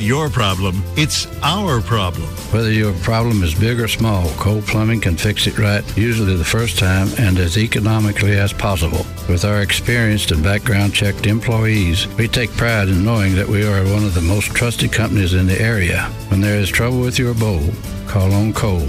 your problem. It's our problem. Whether your problem is big or small, Cole Plumbing can fix it right, usually the first time and as economically as possible. With our experienced and background-checked employees, we take pride in knowing that we are one of the most trusted companies in the area. When there is trouble with your bowl, call on Cole,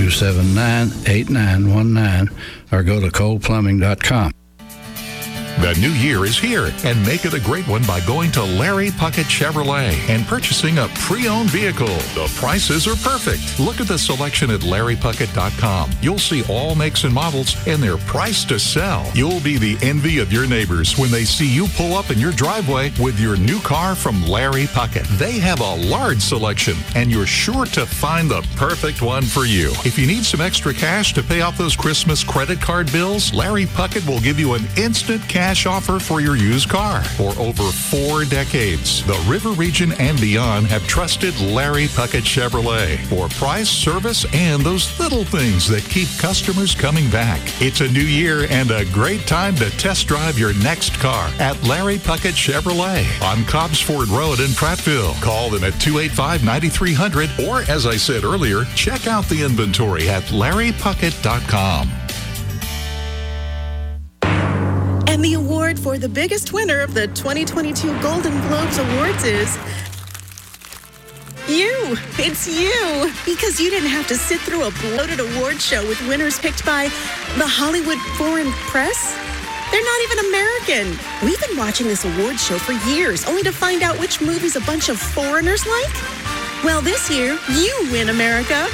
279-8919, or go to coleplumbing.com. The new year is here, and make it a great one by going to Larry Puckett Chevrolet and purchasing a pre-owned vehicle. The prices are perfect. Look at the selection at LarryPuckett.com. You'll see all makes and models, and they're priced to sell. You'll be the envy of your neighbors when they see you pull up in your driveway with your new car from Larry Puckett. They have a large selection, and you're sure to find the perfect one for you. If you need some extra cash to pay off those Christmas credit card bills, Larry Puckett will give you an instant cash offer for your used car. For over 4 decades, the River Region and beyond have trusted Larry Puckett Chevrolet for price, service, and those little things that keep customers coming back. It's a new year and a great time to test drive your next car at Larry Puckett Chevrolet on Cobbs Ford Road in Prattville. Call them at 285-9300, or as I said earlier, check out the inventory at LarryPuckett.com. And the award for the biggest winner of the 2022 Golden Globes Awards is you. It's you. Because you didn't have to sit through a bloated award show with winners picked by the Hollywood Foreign Press. They're not even American. We've been watching this award show for years, only to find out which movies a bunch of foreigners like. Well, this year, you win, America.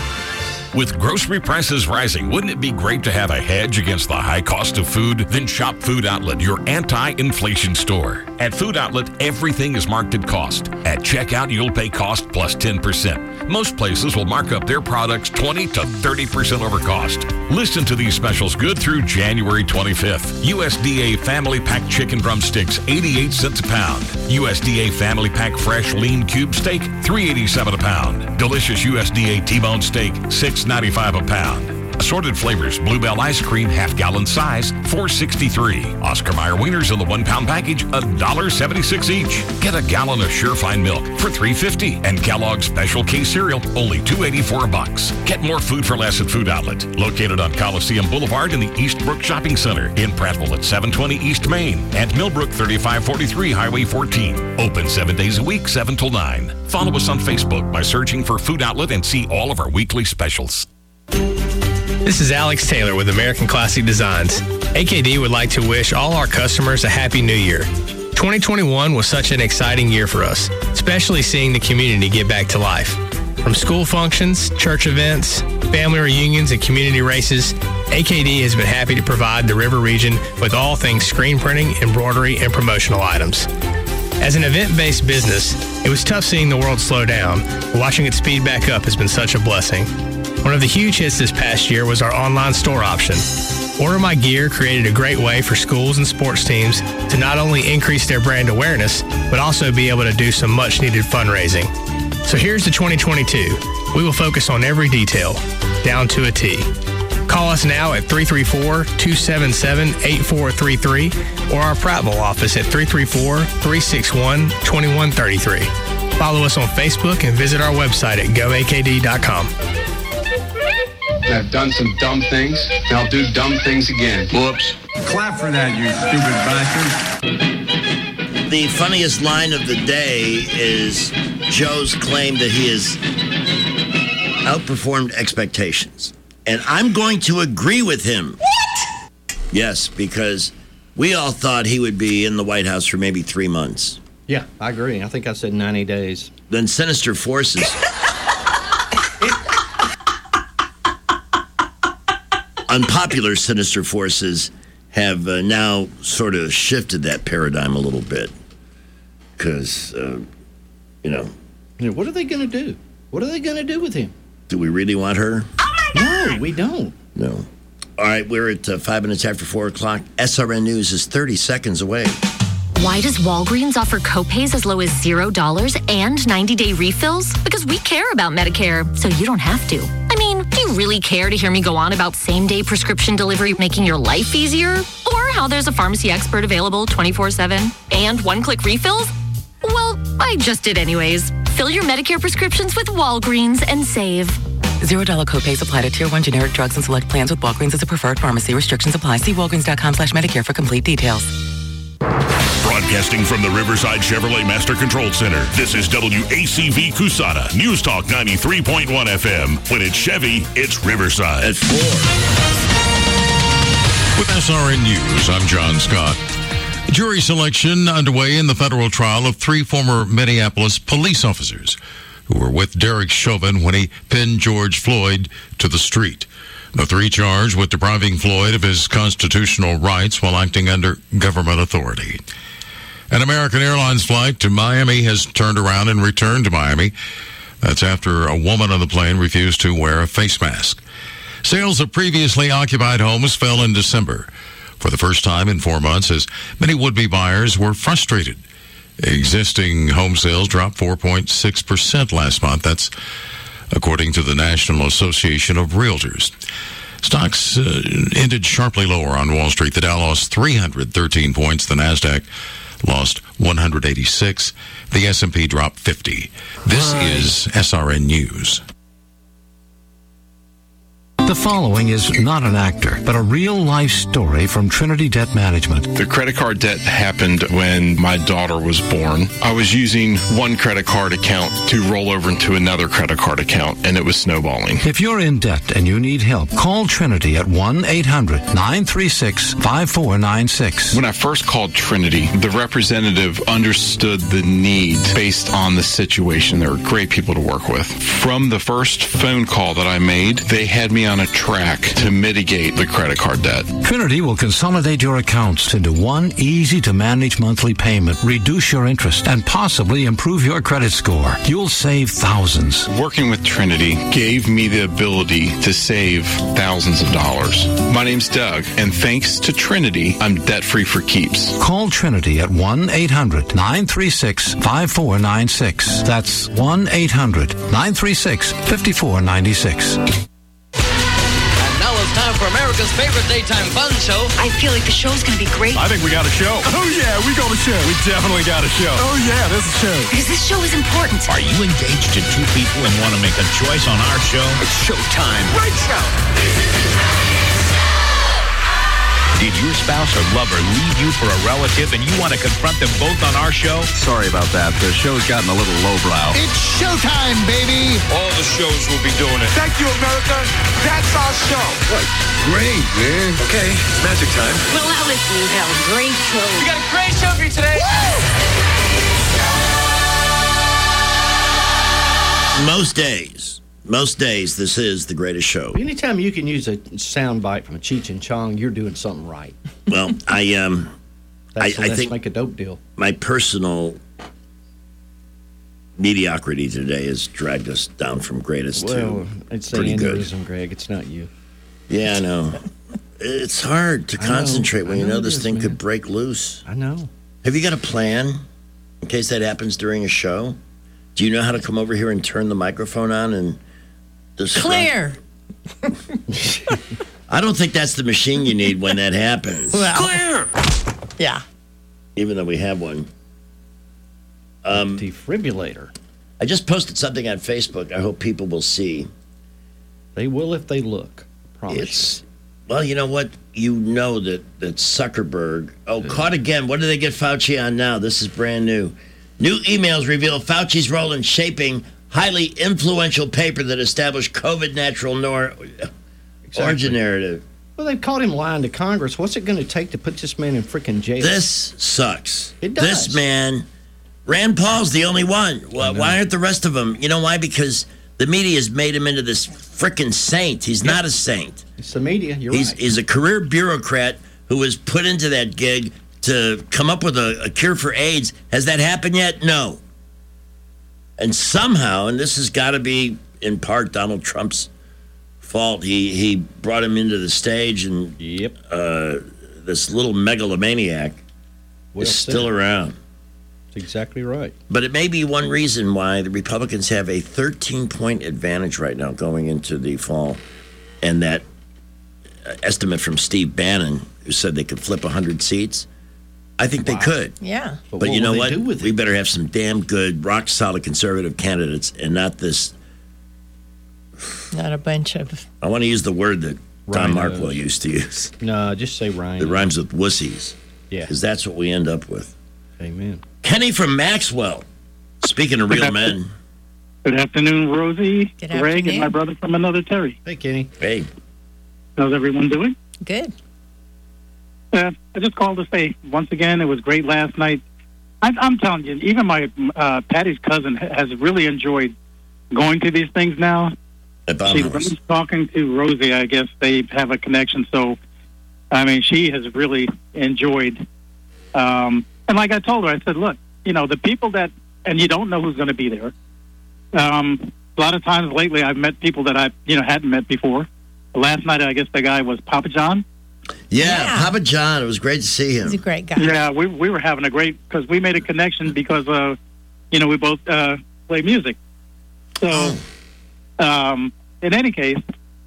With grocery prices rising, wouldn't it be great to have a hedge against the high cost of food? Then shop Food Outlet, your anti-inflation store. At Food Outlet, everything is marked at cost. At checkout, you'll pay cost plus 10%. Most places will mark up their products 20 to 30% over cost. Listen to these specials good through January 25th. USDA Family Pack Chicken Drumsticks, 88 cents a pound. USDA Family Pack Fresh Lean Cube Steak, $3.87 a pound. Delicious USDA T-Bone Steak, $6.95 a pound. Assorted flavors, Bluebell ice cream, half-gallon size, $4.63. Oscar Mayer wieners in the 1-pound package, $1.76 each. Get a gallon of Surefine milk for $3.50, and Kellogg's Special K cereal, only $2.84 a box. Get more food for less at Food Outlet, located on Coliseum Boulevard in the Eastbrook Shopping Center, in Prattville at 720 East Main, and Millbrook 3543 Highway 14. Open 7 days a week, 7 till 9. Follow us on Facebook by searching for Food Outlet and see all of our weekly specials. This is Alex Taylor with American Classic Designs. AKD would like to wish all our customers a Happy New Year. 2021 was such an exciting year for us, especially seeing the community get back to life. From school functions, church events, family reunions, and community races, AKD has been happy to provide the River Region with all things screen printing, embroidery, and promotional items. As an event-based business, it was tough seeing the world slow down, but watching it speed back up has been such a blessing. One of the huge hits this past year was our online store option. Order My Gear created a great way for schools and sports teams to not only increase their brand awareness, but also be able to do some much-needed fundraising. So here's to 2022. We will focus on every detail, down to a T. Call us now at 334-277-8433 or our Prattville office at 334-361-2133. Follow us on Facebook and visit our website at goakd.com. I've done some dumb things, and I'll do dumb things again. Whoops. Clap for that, you stupid bastard. The funniest line of the day is Joe's claim that he has outperformed expectations. And I'm going to agree with him. What? Yes, because we all thought he would be in the White House for maybe 3 months. Yeah, I agree. I think I said 90 days. Then Sinister Forces... Unpopular Sinister Forces have now sort of shifted that paradigm a little bit. Because, What are they going to do? What are they going to do with him? Do we really want her? Oh, my God! No, we don't. No. All right, we're at 5 minutes after 4 o'clock. SRN News is 30 seconds away. Why does Walgreens offer copays as low as $0 and 90-day refills? Because we care about Medicare, so you don't have to. I mean, do you really care to hear me go on about same-day prescription delivery making your life easier? Or how there's a pharmacy expert available 24/7 and one-click refills? Well, I just did anyways. Fill your Medicare prescriptions with Walgreens and save. $0 copays apply to Tier 1 generic drugs and select plans with Walgreens as a preferred pharmacy. Restrictions apply. See walgreens.com/Medicare for complete details. Broadcasting from the Riverside Chevrolet Master Control Center, this is WACV Cusana, News Talk 93.1 FM. When it's Chevy, it's Riverside. At 4. With SRN News, I'm John Scott. Jury selection underway in the federal trial of 3 former Minneapolis police officers who were with Derek Chauvin when he pinned George Floyd to the street. The 3 charged with depriving Floyd of his constitutional rights while acting under government authority. An American Airlines flight to Miami has turned around and returned to Miami. That's after a woman on the plane refused to wear a face mask. Sales of previously occupied homes fell in December for the first time in 4 months as many would-be buyers were frustrated. Existing home sales dropped 4.6% last month. That's according to the National Association of Realtors. Stocks ended sharply lower on Wall Street. The Dow lost 313 points. The NASDAQ lost 186. The S&P dropped 50. This is SRN News. The following is not an actor, but a real-life story from Trinity Debt Management. The credit card debt happened when my daughter was born. I was using one credit card account to roll over into another credit card account, and it was snowballing. If you're in debt and you need help, call Trinity at 1-800-936-5496. When I first called Trinity, the representative understood the need based on the situation. They were great people to work with. From the first phone call that I made, they had me on a track to mitigate the credit card debt. Trinity will consolidate your accounts into one easy-to-manage monthly payment, reduce your interest, and possibly improve your credit score. You'll save thousands. Working with Trinity gave me the ability to save thousands of dollars. My name's Doug, and thanks to Trinity, I'm debt-free for keeps. Call Trinity at 1-800-936-5496. That's 1-800-936-5496. Time for America's favorite daytime fun show. I feel like the show's going to be great. I think we got a show. Oh, yeah, we got a show. We definitely got a show. Oh, yeah, there's a show. Because this show is important. Are you engaged to 2 people and want to make a choice on our show? It's showtime. Great show. Did your spouse or lover leave you for a relative and you want to confront them both on our show? Sorry about that. The show's gotten a little lowbrow. It's showtime, baby. All the shows will be doing it. Thank you, America. That's our show. What? Great, man. Okay, it's magic time. Well, now listen, you have a great show. We got a great show for you today. Most days, this is the greatest show. Anytime you can use a sound bite from a Cheech and Chong, you're doing something right. Well, I think make a dope deal. My personal mediocrity today has dragged us down from greatest to I'd say pretty good. aneurysm, Greg. It's not you. Yeah, I know. It's hard to concentrate when you know this thing could break loose. I know. Have you got a plan in case that happens during a show? Do you know how to come over here and turn the microphone on and clear? I don't think that's the machine you need when that happens. Well, clear. Yeah. Even though we have one. Defibrillator. I just posted something on Facebook. I hope people will see. They will if they look. I promise you. Well, you know what? You know that Zuckerberg. Caught again. What do they get Fauci on now? This is brand new. New emails reveal Fauci's role in shaping highly influential paper that established COVID natural origin narrative. Well, they've caught him lying to Congress. What's it going to take to put this man in freaking jail? This sucks. It does. This man, Rand Paul's the only one. Well, why aren't the rest of them? You know why? Because the media has made him into this freaking saint. He's not a saint. It's the media. You're right. He's a career bureaucrat who was put into that gig to come up with a cure for AIDS. Has that happened yet? No. And somehow, and this has got to be in part Donald Trump's fault, he brought him into the stage, and this little megalomaniac is still around. That's exactly right. But it may be one reason why the Republicans have a 13-point advantage right now going into the fall. And that estimate from Steve Bannon, who said they could flip 100 seats, I think they could. Yeah. But you know what? We better have some damn good, rock-solid conservative candidates and not this. Not a bunch of. I want to use the word that Don Rhinos. Markwell used to use. No, just say Ryan. That rhymes with wussies. Yeah. Because that's what we end up with. Amen. Kenny from Maxwell. Speaking of real men. Good afternoon, Rosie, Good Greg, afternoon. and my brother from another Terry. Hey, Kenny. Hey. How's everyone doing? Good. I just called to say, once again, it was great last night. I'm telling you, even my Patty's cousin has really enjoyed going to these things now. At She was talking to Rosie. I guess they have a connection. So, I mean, she has really enjoyed. And like I told her, I said, look, the people that, and you don't know who's going to be there. A lot of times lately, I've met people that I, hadn't met before. Last night, I guess the guy was Papa John. Yeah, Papa John. It was great to see him. He's a great guy. Yeah, we were having a great, because we made a connection because, we both play music. So, in any case,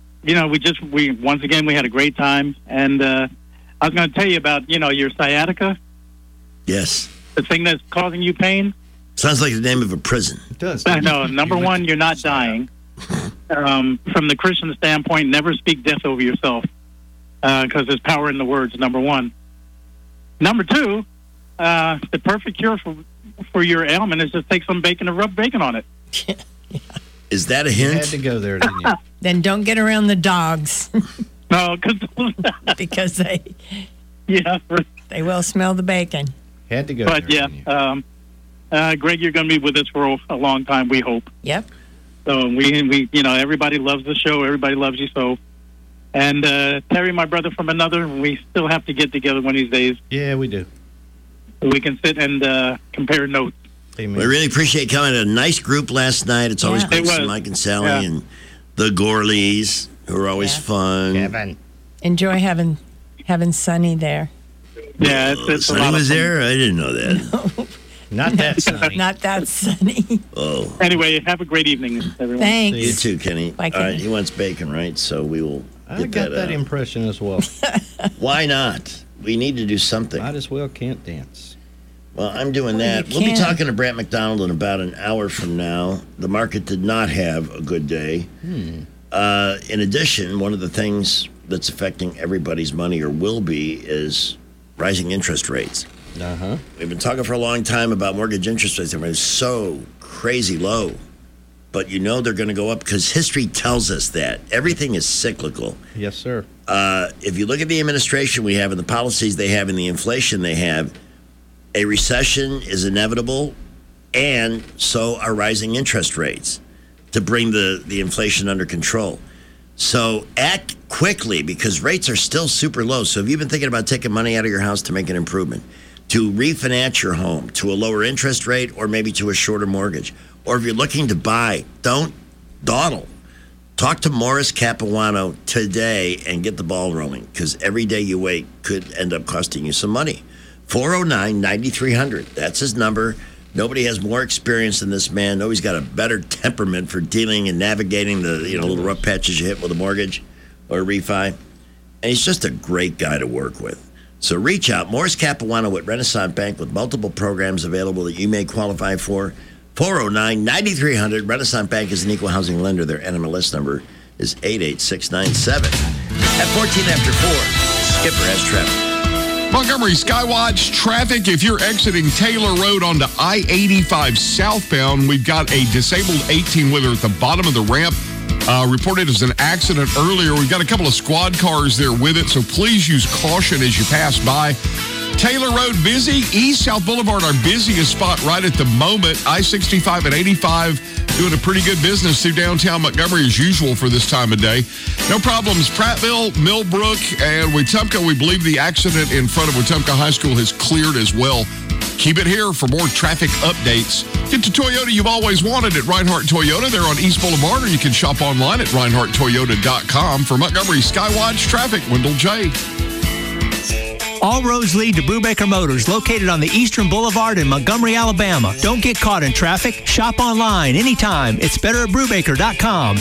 we once again, we had a great time. And I was going to tell you about, your sciatica. Yes. The thing that's causing you pain. Sounds like the name of a prison. It does. No, number one, you're not dying. From the Christian standpoint, never speak death over yourself. Because there's power in the words, number one. Number two, the perfect cure for your ailment is just take some bacon and rub bacon on it. Is that a You hint? had to go there, didn't you? Then don't get around the dogs No, because they yeah. they will smell the bacon. Had to go But there. yeah, Greg, you're going to be with us for a long time, we hope. Yep. So we everybody loves the show. Everybody loves you. So, and Terry, my brother from another, we still have to get together one of these days. Yeah, we do. We can sit and compare notes. Amen. We really appreciate coming. A nice group last night. It's always Yeah. great It to see was. Mike and Sally Yeah. and the Gorleys, who are always Yeah. fun. Kevin. Enjoy having Sonny there. Yeah, it's a Sonny lot of was fun. there? I didn't know that. Not that sunny. Not that Sonny. Oh. Anyway, have a great evening, everyone. Thanks. You too, Kenny. Bye, All right, Kenny. he wants bacon, right? So we will I get got that out. impression as well. Why not? We need to do something. Might as well can't dance. Well, I'm doing Well, that. you We'll be can. talking to Brant McDonald in about an hour from now. The market did not have a good day. In addition, one of the things that's affecting everybody's money, or will be, is rising interest rates. Uh-huh. We've been talking for a long time about mortgage interest rates. They're so crazy low. But they're going to go up because history tells us that. Everything is cyclical. Yes, sir. If you look at the administration we have and the policies they have and the inflation they have, a recession is inevitable, and so are rising interest rates to bring the inflation under control. So act quickly because rates are still super low. So if you've been thinking about taking money out of your house to make an improvement, to refinance your home to a lower interest rate or maybe to a shorter mortgage, or if you're looking to buy, don't dawdle. Talk to Morris Capuano today and get the ball rolling because every day you wait could end up costing you some money. 409-9300. That's his number. Nobody has more experience than this man. Nobody's got a better temperament for dealing and navigating the little rough patches you hit with a mortgage or a refi. And he's just a great guy to work with. So reach out. Morris Capuano at Renaissance Bank with multiple programs available that you may qualify for. 409-9300. Renaissance Bank is an equal housing lender. Their NMLS number is 88697. At 14 after 4, Skipper has traffic. Montgomery Skywatch traffic. If you're exiting Taylor Road onto I-85 southbound, we've got a disabled 18-wheeler at the bottom of the ramp. Reported as an accident earlier. We've got a couple of squad cars there with it, so please use caution as you pass by. Taylor Road busy. East South Boulevard, our busiest spot right at the moment. I-65 and 85 doing a pretty good business through downtown Montgomery as usual for this time of day. No problems. Prattville, Millbrook, and Wetumpka. We believe the accident in front of Wetumpka High School has cleared as well. Keep it here for more traffic updates. Get to Toyota you've always wanted at Reinhardt Toyota. They're on East Boulevard, or you can shop online at ReinhardtToyota.com. For Montgomery Skywatch traffic, Wendell J. All roads lead to Brubaker Motors, located on the Eastern Boulevard in Montgomery, Alabama. Don't get caught in traffic. Shop online anytime. It's better at Brubaker.com.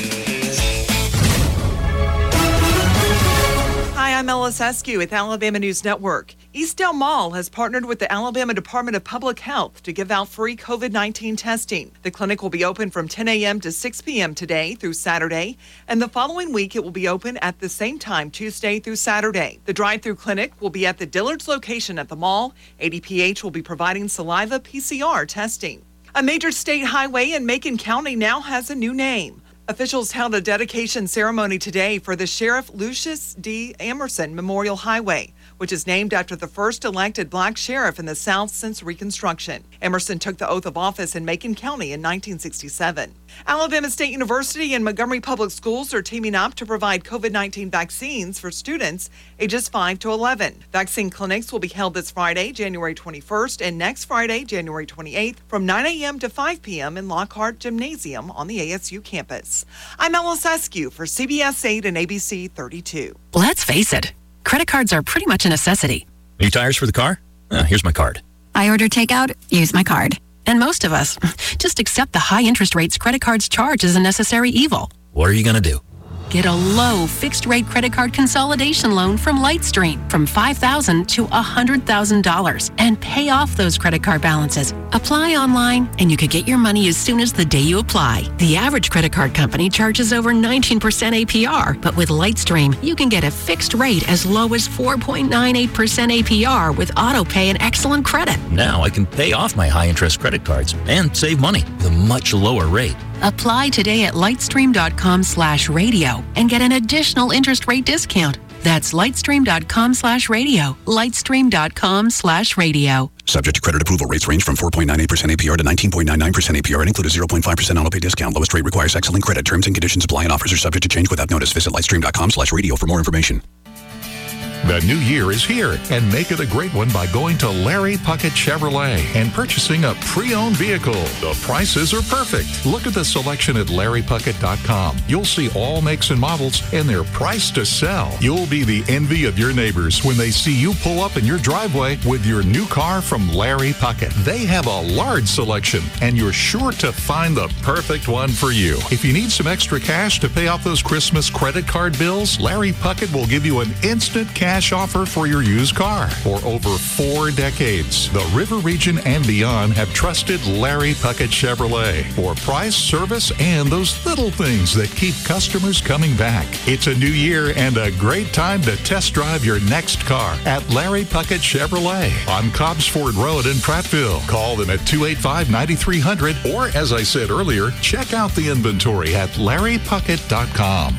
Hi, I'm Ellis Askew with Alabama News Network. Eastdale Mall has partnered with the Alabama Department of Public Health to give out free COVID-19 testing. The clinic will be open from 10 a.m. to 6 p.m. today through Saturday, and the following week it will be open at the same time Tuesday through Saturday. The drive-through clinic will be at the Dillard's location at the mall. ADPH will be providing saliva PCR testing. A major state highway in Macon County now has a new name. Officials held a dedication ceremony today for the Sheriff Lucius D. Emerson Memorial Highway, which is named after the first elected black sheriff in the South since Reconstruction. Emerson took the oath of office in Macon County in 1967. Alabama State University and Montgomery Public Schools are teaming up to provide COVID-19 vaccines for students ages 5 to 11. Vaccine clinics will be held this Friday, January 21st, and next Friday, January 28th, from 9 a.m. to 5 p.m. in Lockhart Gymnasium on the ASU campus. I'm Ella Seskew for CBS 8 and ABC 32. Let's face it, credit cards are pretty much a necessity. New tires for the car? Here's my card. I order takeout, use my card. And most of us just accept the high interest rates credit cards charge as a necessary evil. What are you going to do? Get a low fixed-rate credit card consolidation loan from Lightstream from $5,000 to $100,000 and pay off those credit card balances. Apply online, and you could get your money as soon as the day you apply. The average credit card company charges over 19% APR, but with Lightstream, you can get a fixed rate as low as 4.98% APR with auto pay and excellent credit. Now I can pay off my high-interest credit cards and save money with a much lower rate. Apply today at lightstream.com/radio and get an additional interest rate discount. That's lightstream.com/radio. Lightstream.com/radio. Subject to credit approval. Rates range from 4.98% APR to 19.99% APR and include a 0.5% auto pay discount. Lowest rate requires excellent credit. Terms and conditions apply and offers are subject to change without notice. Visit lightstream.com/radio for more information. The new year is here, and make it a great one by going to Larry Puckett Chevrolet and purchasing a pre-owned vehicle. The prices are perfect. Look at the selection at LarryPuckett.com. You'll see all makes and models, and they're priced to sell. You'll be the envy of your neighbors when they see you pull up in your driveway with your new car from Larry Puckett. They have a large selection, and you're sure to find the perfect one for you. If you need some extra cash to pay off those Christmas credit card bills, Larry Puckett will give you an instant cash offer for your used car. For over 4 decades, the River Region and beyond have trusted Larry Puckett Chevrolet for price, service, and those little things that keep customers coming back. It's a new year and a great time to test drive your next car at Larry Puckett Chevrolet on Cobbs Ford Road in Prattville. Call them at 285-9300 or, as I said earlier, check out the inventory at LarryPuckett.com.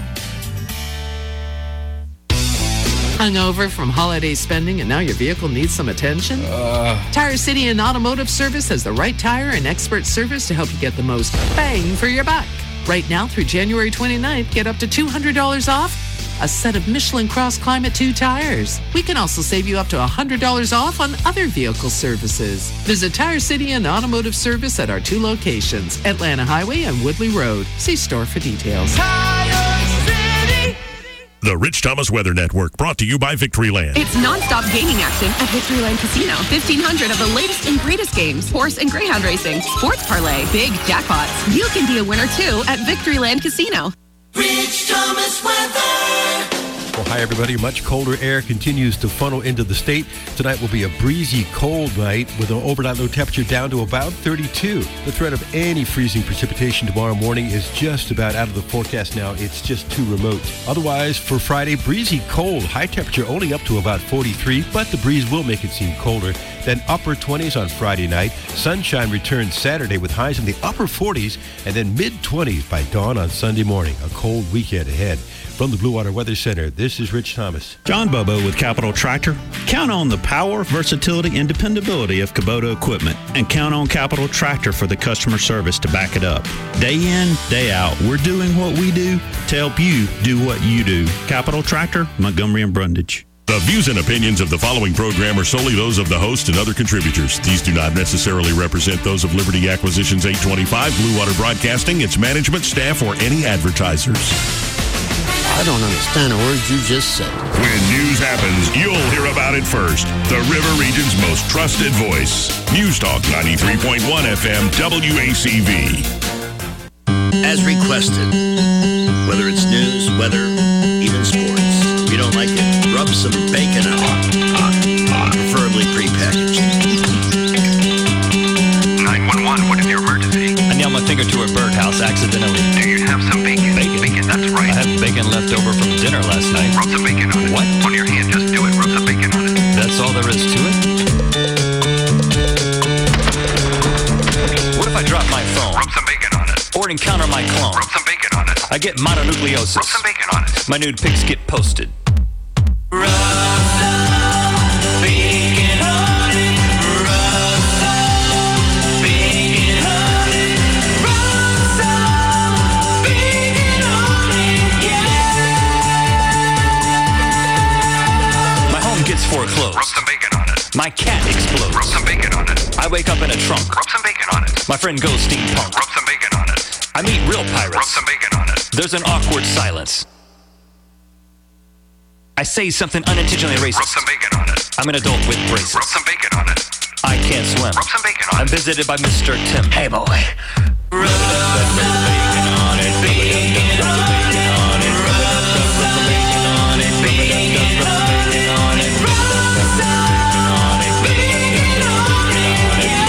Hungover from holiday spending and now your vehicle needs some attention? Tire City and Automotive Service has the right tire and expert service to help you get the most bang for your buck. Right now through January 29th, get up to $200 off a set of Michelin Cross Climate 2 tires. We can also save you up to $100 off on other vehicle services. Visit Tire City and Automotive Service at our 2 locations, Atlanta Highway and Woodley Road. See store for details. The Rich Thomas Weather Network, brought to you by Victoryland. It's nonstop gaming action at Victoryland Casino. 1,500 of the latest and greatest games, horse and greyhound racing, sports parlay, big jackpots. You can be a winner too at Victoryland Casino. Rich Thomas Weather. Well, hi, everybody. Much colder air continues to funnel into the state. Tonight will be a breezy, cold night with an overnight low temperature down to about 32. The threat of any freezing precipitation tomorrow morning is just about out of the forecast now. It's just too remote. Otherwise, for Friday, breezy, cold. High temperature only up to about 43, but the breeze will make it seem colder. Then upper 20s on Friday night. Sunshine returns Saturday with highs in the upper 40s, and then mid-20s by dawn on Sunday morning. A cold weekend ahead. From the Blue Water Weather Center, this is Rich Thomas. John Bobo with Capital Tractor. Count on the power, versatility, and dependability of Kubota equipment, and count on Capital Tractor for the customer service to back it up. Day in, day out, we're doing what we do to help you do what you do. Capital Tractor, Montgomery and Brundage. The views and opinions of the following program are solely those of the host and other contributors. These do not necessarily represent those of Liberty Acquisitions 825, Blue Water Broadcasting, its management, staff, or any advertisers. I don't understand a word you just said. When news happens, you'll hear about it first. The River Region's most trusted voice. News Talk 93.1 FM WACV. As requested, whether it's news, weather, even sports. If you don't like it, rub some bacon on it. accidentally. Do you have some bacon? Bacon? That's right. I had bacon left over from dinner last night. Rub some bacon on it. What? On your hand, just do it. Rub some bacon on it. That's all there is to it? What if I drop my phone? Rub some bacon on it. Or encounter my clone? Rub some bacon on it. I get mononucleosis. Rub some bacon on it. My nude pics get posted. Rub some bacon on it. Rub some bacon on it. Rub some bacon on it, yeah. My home gets foreclosed. Rub some bacon on it. My cat explodes. Rub some bacon on it. I wake up in a trunk. Rub some bacon on it. My friend goes steampunk. Rub some bacon on it. I meet real pirates. Rub some bacon on it. There's an awkward silence. I say something unintentionally racist. Rub some bacon on it. I'm an adult with braces. Rub some bacon on it. I can't swim. Rub some bacon on I'm it. visited by Mr. Tim. Hey, boy. Rub some bacon on it. Bacon on it. Rub some bacon on it. Bacon on it. Rub some bacon on it. Bacon on it.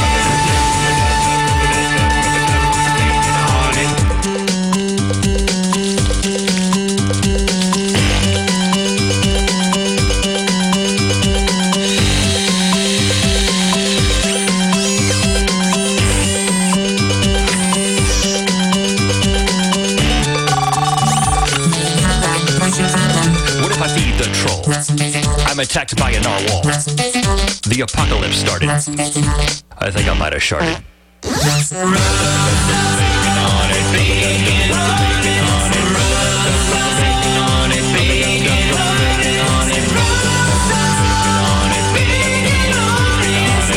What if I feed the troll? I'm attacked by a narwhal. The apocalypse started. I think I might have sharded. Rub some bacon on it. Bacon on it. Rub some bacon on it. Bacon on it. Rub some bacon on it. Bacon on it,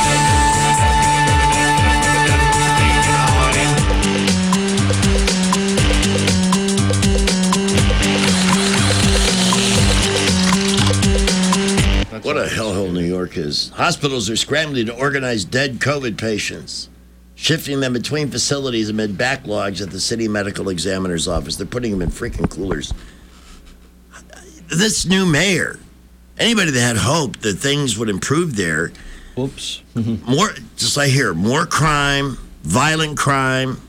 What a hellhole New York is. Hospitals are scrambling to organize dead COVID patients, shifting them between facilities amid backlogs at the city medical examiner's office. They're putting them in freaking coolers. This new mayor, anybody that had hope that things would improve there, Whoops. more, just like here, more crime, violent crime.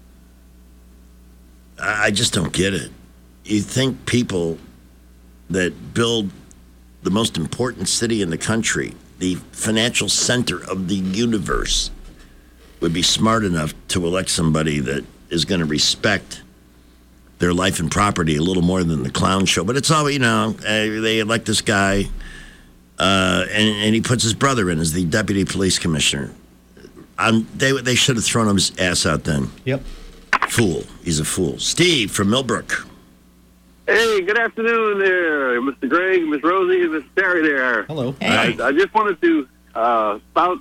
I just don't get it. You think people that build the most important city in the country, the financial center of the universe, would be smart enough to elect somebody that is going to respect their life and property a little more than the clown show. But it's all, they elect this guy, and he puts his brother in as the deputy police commissioner. They should have thrown his ass out then. Yep. Fool. He's a fool. Steve from Millbrook. Hey, good afternoon there, Mr. Greg, Miss Rosie, and Miss Terry there. Hello. I just wanted to tout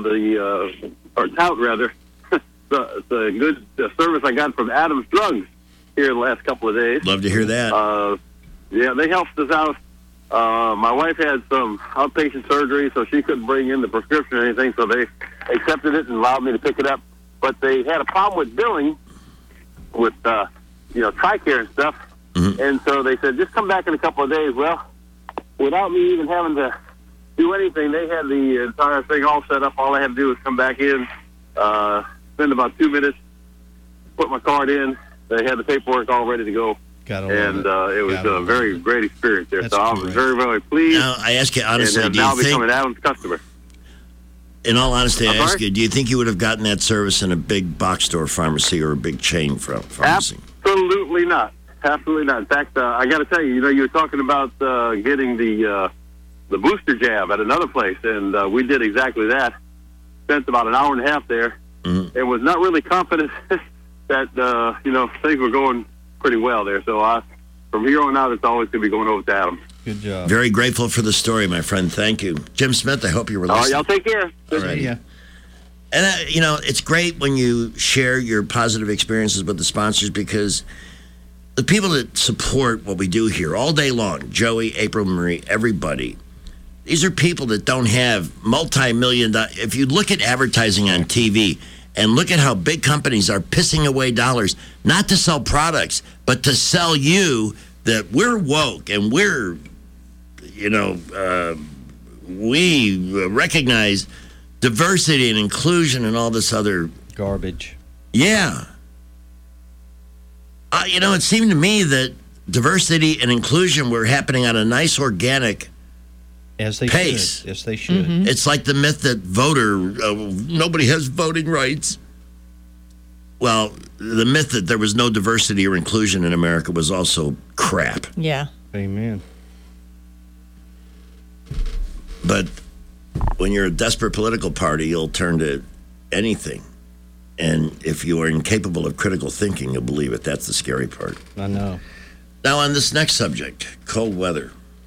rather, the good service I got from Adams Drugs here the last couple of days. Love to hear that. Yeah, they helped us out. My wife had some outpatient surgery, so she couldn't bring in the prescription or anything, so they accepted it and allowed me to pick it up. But they had a problem with billing with, TRICARE and stuff. Mm-hmm. And so they said, just come back in a couple of days. Well, without me even having to do anything, they had the entire thing all set up. All I had to do was come back in, spend about 2 minutes, put my card in. They had the paperwork all ready to go. It was a very great experience there. That's so I was very, very pleased. Now, I ask you honestly, and now becoming Adam's customer. In all honesty, I ask you, do you think you would have gotten that service in a big box store pharmacy or a big chain pharmacy? Absolutely not. Absolutely not. In fact, I got to tell you, you were talking about getting the booster jab at another place, and we did exactly that. Spent about an hour and a half there, and was not really confident that things were going pretty well there. So from here on out, it's always going to be going over to Adam. Good job. Very grateful for the story, my friend. Thank you, Jim Smith. I hope you were listening. All right, y'all take care. All right. Yeah. And it's great when you share your positive experiences with the sponsors, because the people that support what we do here all day long, Joey, April Marie, everybody, these are people that don't have multi-million-dollar. If you look at advertising on TV and look at how big companies are pissing away dollars, not to sell products, but to sell you that we're woke and we're, we recognize diversity and inclusion and all this other garbage. Yeah. Well, it seemed to me that diversity and inclusion were happening on a nice organic As they pace. should. Yes, they should. It's like the myth that nobody has voting rights. Well, the myth that there was no diversity or inclusion in America was also crap. Yeah. Amen. But when you're a desperate political party, you'll turn to anything. And if you are incapable of critical thinking, you'll believe it. That's the scary part. I know. Now, on this next subject, cold weather.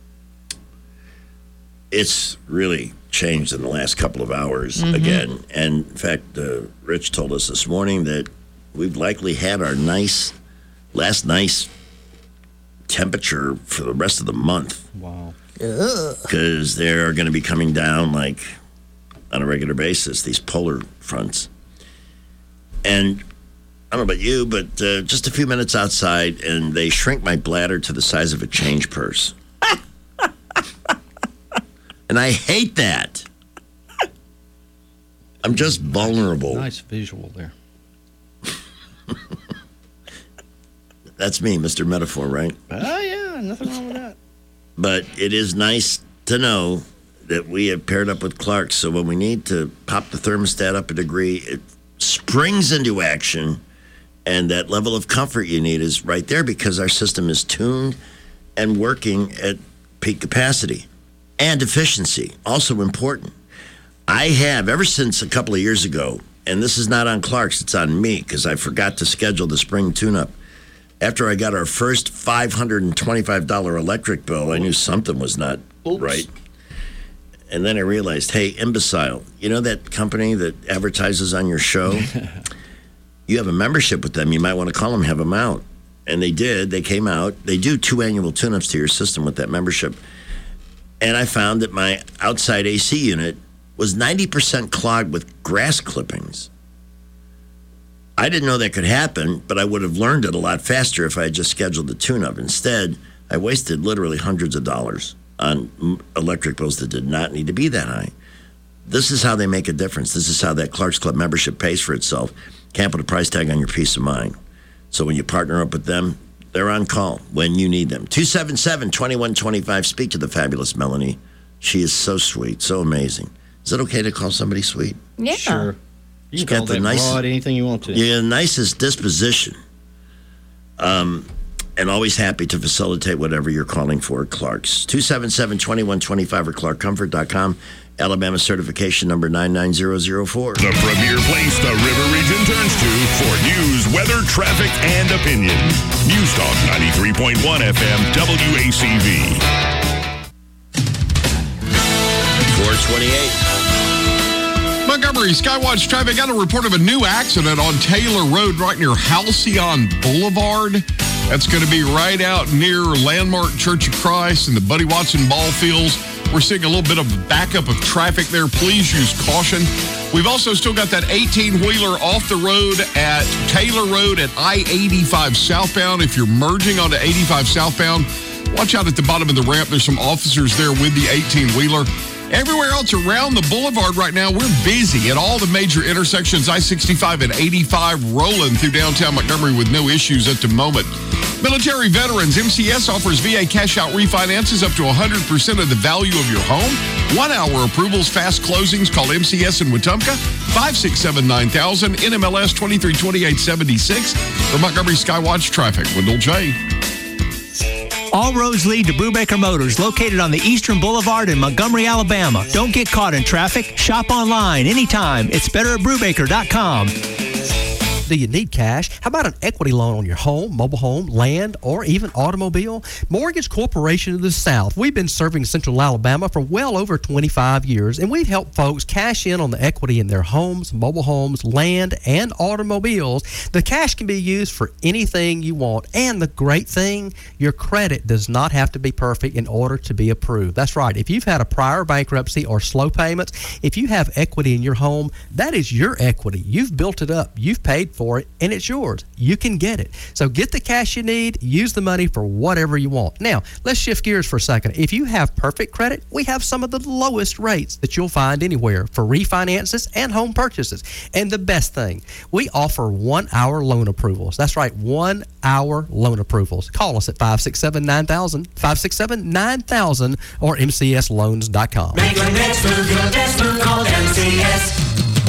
It's really changed in the last couple of hours again. And in fact, Rich told us this morning that we've likely had our last nice temperature for the rest of the month. Wow. Because they're going to be coming down like on a regular basis, these polar fronts. And I don't know about you, but just a few minutes outside, and they shrink my bladder to the size of a change purse. And I hate that. I'm just vulnerable. Nice visual there. That's me, Mr. Metaphor, right? Oh, yeah. Nothing wrong with that. But it is nice to know that we have paired up with Clark's, so when we need to pop the thermostat up a degree, it springs into action, and that level of comfort you need is right there because our system is tuned and working at peak capacity. And efficiency, also important. I have, ever since a couple of years ago, and this is not on Clark's, it's on me, because I forgot to schedule the spring tune-up. After I got our first $525 electric bill, I knew something was not right. And then I realized, hey, imbecile, you know that company that advertises on your show? You have a membership with them. You might want to call them, have them out. And they did. They came out. They do 2 annual tune-ups to your system with that membership. And I found that my outside AC unit was 90% clogged with grass clippings. I didn't know that could happen, but I would have learned it a lot faster if I had just scheduled the tune-up. Instead, I wasted literally hundreds of dollars on electric bills that did not need to be that high. This is how they make a difference. This is how that Clark's Club membership pays for itself. Can't put a price tag on your peace of mind. So when you partner up with them, they're on call when you need them. 277-2125. Speak to the fabulous Melanie. She is so sweet, so amazing. Is it okay to call somebody sweet? Yeah. Sure. You She's can got call the that nicest, broad anything you want to. Yeah, nicest disposition. And always happy to facilitate whatever you're calling for at Clark's. 277-2125 or clarkcomfort.com. Alabama certification number 99004. The premier place the River Region turns to for news, weather, traffic, and opinion. News Talk 93.1 FM WACV. 428. Montgomery Skywatch traffic got a report of a new accident on Taylor Road right near Halcyon Boulevard. That's going to be right out near Landmark Church of Christ and the Buddy Watson ball fields. We're seeing a little bit of backup of traffic there. Please use caution. We've also still got that 18-wheeler off the road at Taylor Road at I-85 southbound. If you're merging onto 85 southbound, watch out at the bottom of the ramp. There's some officers there with the 18-wheeler. Everywhere else around the boulevard right now, we're busy at all the major intersections, I-65 and 85 rolling through downtown Montgomery with no issues at the moment. Military veterans, MCS offers VA cash-out refinances up to 100% of the value of your home. 1-hour approvals, fast closings. Call MCS in Wetumpka, 567-9000, NMLS 232876. For Montgomery Skywatch traffic, Wendell J. All roads lead to Brubaker Motors, located on the Eastern Boulevard in Montgomery, Alabama. Don't get caught in traffic. Shop online anytime. It's better at Brubaker.com. Do you need cash? How about an equity loan on your home, mobile home, land, or even automobile? Mortgage Corporation of the South. We've been serving Central Alabama for well over 25 years, and we've helped folks cash in on the equity in their homes, mobile homes, land, and automobiles. The cash can be used for anything you want, and the great thing, your credit does not have to be perfect in order to be approved. That's right. If you've had a prior bankruptcy or slow payments, if you have equity in your home, that is your equity. You've built it up. You've paid for it, and it's yours. You can get it. So get the cash you need. Use the money for whatever you want. Now, let's shift gears for a second. If you have perfect credit, we have some of the lowest rates that you'll find anywhere for refinances and home purchases. And the best thing, we offer 1-hour loan approvals. That's right, 1-hour loan approvals. Call us at 567-9000, 567-9000, or mcsloans.com. Make your next move your best move. Call MCS.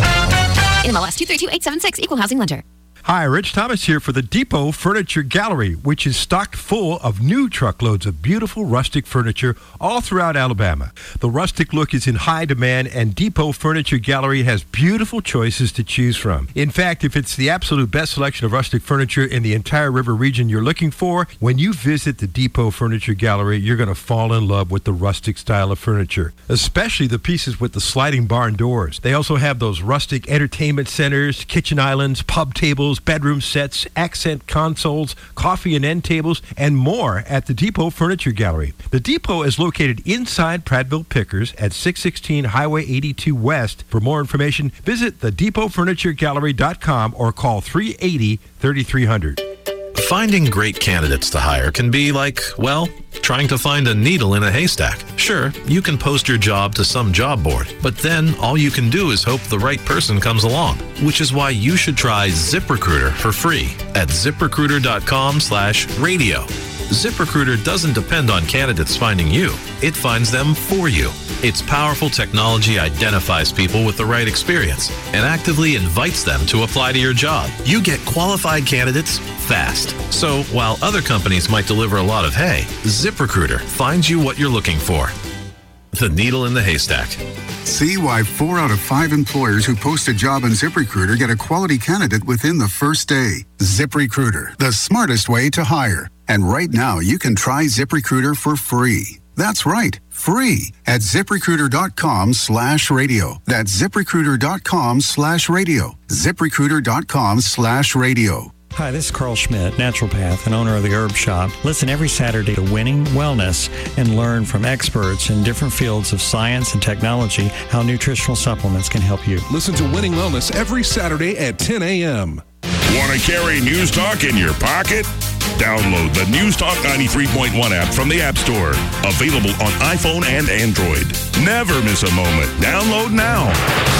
NMLS 232876, Equal Housing Lender. Hi, Rich Thomas here for the Depot Furniture Gallery, which is stocked full of new truckloads of beautiful rustic furniture all throughout Alabama. The rustic look is in high demand, and Depot Furniture Gallery has beautiful choices to choose from. In fact, if it's the absolute best selection of rustic furniture in the entire river region you're looking for, when you visit the Depot Furniture Gallery, you're going to fall in love with the rustic style of furniture, especially the pieces with the sliding barn doors. They also have those rustic entertainment centers, kitchen islands, pub tables, bedroom sets, accent consoles, coffee and end tables, and more at the Depot Furniture Gallery. The Depot is located inside Prattville Pickers at 616 Highway 82 West. For more information, visit thedepotfurnituregallery.com or call 380-3300. Finding great candidates to hire can be like, well, trying to find a needle in a haystack. Sure, you can post your job to some job board, but then all you can do is hope the right person comes along, which is why you should try ZipRecruiter for free at ZipRecruiter.com/radio. ZipRecruiter doesn't depend on candidates finding you. It finds them for you. Its powerful technology identifies people with the right experience and actively invites them to apply to your job. You get qualified candidates fast. So while other companies might deliver a lot of hay, ZipRecruiter finds you what you're looking for. The needle in the haystack. See why 4 out of 5 employers who post a job on ZipRecruiter get a quality candidate within the first day. ZipRecruiter, the smartest way to hire. And right now, you can try ZipRecruiter for free. That's right, free at ZipRecruiter.com/radio. That's ZipRecruiter.com/radio. ZipRecruiter.com/radio. Hi, this is Carl Schmidt, naturopath and owner of the Herb Shop. Listen every Saturday to Winning Wellness and learn from experts in different fields of science and technology how nutritional supplements can help you. Listen to Winning Wellness every Saturday at 10 a.m. Want to carry News Talk in your pocket? Download the News Talk 93.1 app from the App Store. Available on iPhone and Android. Never miss a moment. Download now.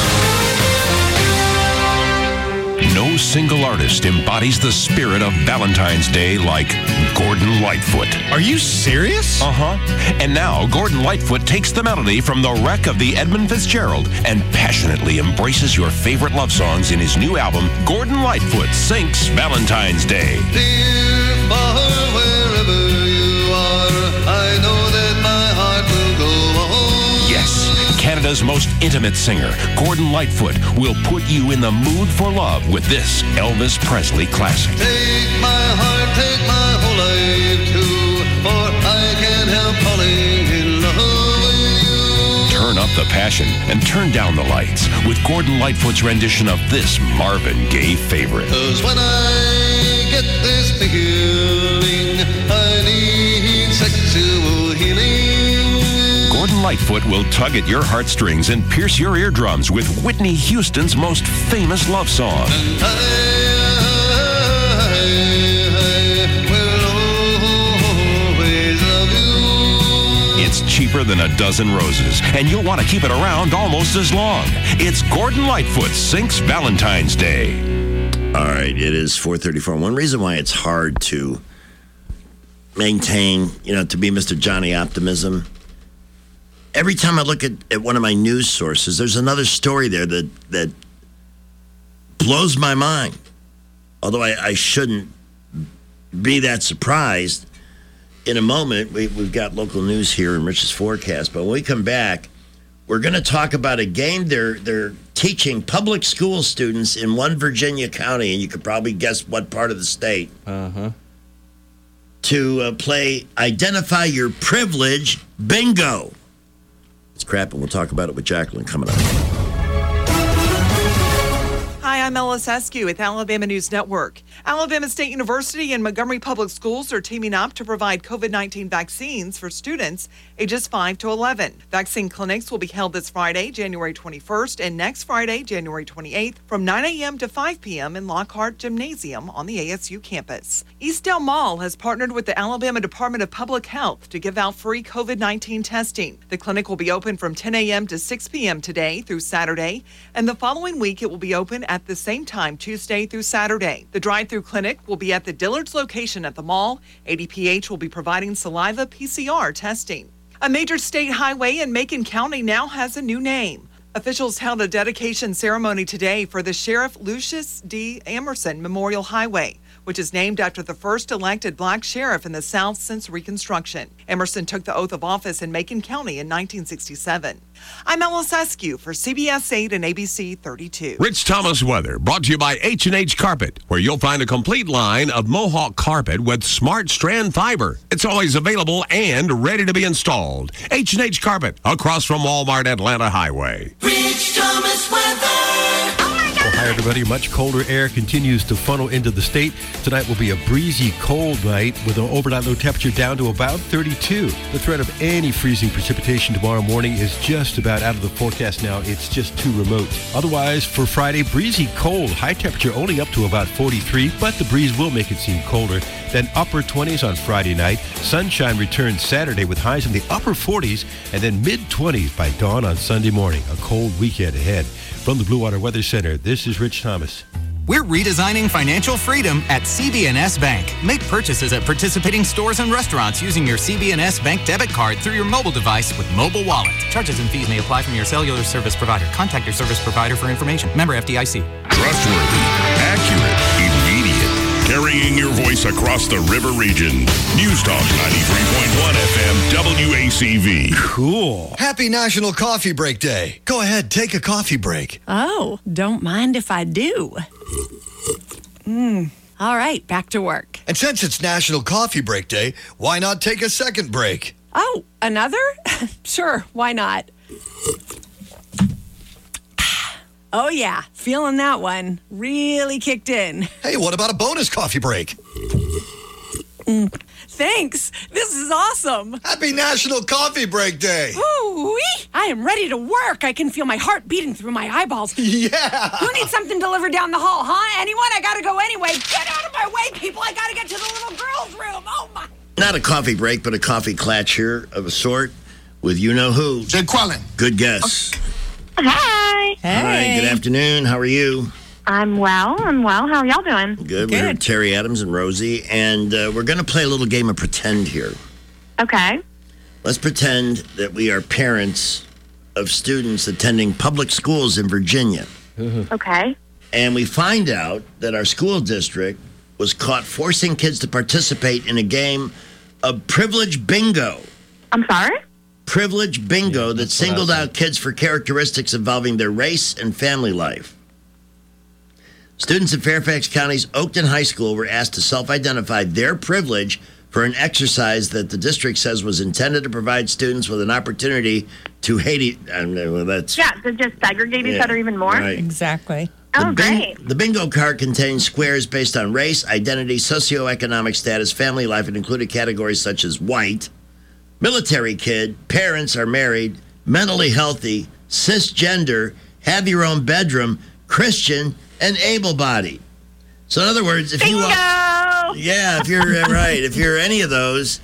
No single artist embodies the spirit of Valentine's Day like Gordon Lightfoot. Are you serious? Uh-huh. And now, Gordon Lightfoot takes the melody from the wreck of the Edmund Fitzgerald and passionately embraces your favorite love songs in his new album, Gordon Lightfoot Sinks Valentine's Day. Dear far wherever you are, I know that my heart will go on. Yes, Canada's most intimate singer, Gordon Lightfoot, will put you in the mood for love with this Elvis Presley classic. Take my heart, take my whole life too, for I can't help falling in love with you. Turn up the passion and turn down the lights with Gordon Lightfoot's rendition of this Marvin Gaye favorite. 'Cause when I get this feeling, I need sexual healing. Gordon Lightfoot will tug at your heartstrings and pierce your eardrums with Whitney Houston's most famous love song. It's cheaper than a dozen roses, and you'll want to keep it around almost as long. It's Gordon Lightfoot Sinks Valentine's Day. All right, it is 4:34. One reason why it's hard to maintain, to be Mr. Johnny Optimism, every time I look at one of my news sources, there's another story there that blows my mind. Although I shouldn't be that surprised. In a moment, we've got local news here in Rich's forecast. But when we come back, we're going to talk about a game they're teaching public school students in one Virginia county, and you could probably guess what part of the state, to play Identify Your Privilege Bingo. It's crap, and we'll talk about it with Jacqueline coming up. Hi, I'm Ellis Askew with Alabama News Network. Alabama State University and Montgomery Public Schools are teaming up to provide COVID-19 vaccines for students ages 5 to 11. Vaccine clinics will be held this Friday, January 21st, and next Friday, January 28th, from 9 a.m. to 5 p.m. in Lockhart Gymnasium on the ASU campus. Eastdale Mall has partnered with the Alabama Department of Public Health to give out free COVID-19 testing. The clinic will be open from 10 a.m. to 6 p.m. today through Saturday, and the following week it will be open at the same time Tuesday through Saturday. The drive-through clinic will be at the Dillard's location at the mall. ADPH will be providing saliva PCR testing. A major state highway in Macon County now has a new name. Officials held a dedication ceremony today for the Sheriff Lucius D. Emerson Memorial Highway, which is named after the first elected black sheriff in the South since Reconstruction. Emerson took the oath of office in Macon County in 1967. I'm Ellis Askew for CBS 8 and ABC 32. Rich Thomas weather brought to you by H&H Carpet, where you'll find a complete line of Mohawk carpet with smart strand fiber. It's always available and ready to be installed. H&H Carpet, across from Walmart Atlanta Highway. Rich Thomas weather. Well, hi, everybody. Much colder air continues to funnel into the state. Tonight will be a breezy, cold night with an overnight low temperature down to about 32. The threat of any freezing precipitation tomorrow morning is just about out of the forecast now. It's just too remote. Otherwise, for Friday, breezy, cold, high temperature only up to about 43, but the breeze will make it seem colder. Then upper 20s on Friday night. Sunshine returns Saturday with highs in the upper 40s, and then mid-20s by dawn on Sunday morning. A cold weekend ahead. From the Blue Water Weather Center, this is Rich Thomas. We're redesigning financial freedom at CB&S Bank. Make purchases at participating stores and restaurants using your CB&S Bank debit card through your mobile device with Mobile Wallet. Charges and fees may apply from your cellular service provider. Contact your service provider for information. Member FDIC. Trustworthy, accurate, immediate, carrying your voice across the river region. News Talk 93.1 FM WACV. Cool. Happy National Coffee Break Day. Go ahead, take a coffee break. Oh, don't mind if I do. All right, back to work. And since it's National Coffee Break Day, why not take a second break? Oh, another? Sure, why not? Oh, yeah, feeling that one. Really kicked in. Hey, what about a bonus coffee break? Thanks. This is awesome. Happy National Coffee Break Day. Ooh-wee. I am ready to work. I can feel my heart beating through my eyeballs. Yeah. Who needs something delivered down the hall, huh? Anyone? I gotta go anyway. Get out of my way, people. I gotta get to the little girl's room. Oh, my. Not a coffee break, but a coffee clatch here of a sort with you-know-who. Jay Quellen. Good guess. Hi. Hi, good afternoon. How are you? I'm well. How are y'all doing? Good. We're Terry Adams and Rosie, and we're going to play a little game of pretend here. Okay. Let's pretend that we are parents of students attending public schools in Virginia. Okay. And we find out that our school district was caught forcing kids to participate in a game of privilege bingo. I'm sorry? Privilege bingo that singled out kids for characteristics involving their race and family life. Students in Fairfax County's Oakton High School were asked to self-identify their privilege for an exercise that the district says was intended to provide students with an opportunity to hate to just segregate each other even more? Right. Exactly. Oh, great. The bingo card contains squares based on race, identity, socioeconomic status, family life, and included categories such as white, military kid, parents are married, mentally healthy, cisgender, have your own bedroom, Christian, and able-bodied. So in other words, if Bingo! if you're right, if you're any of those,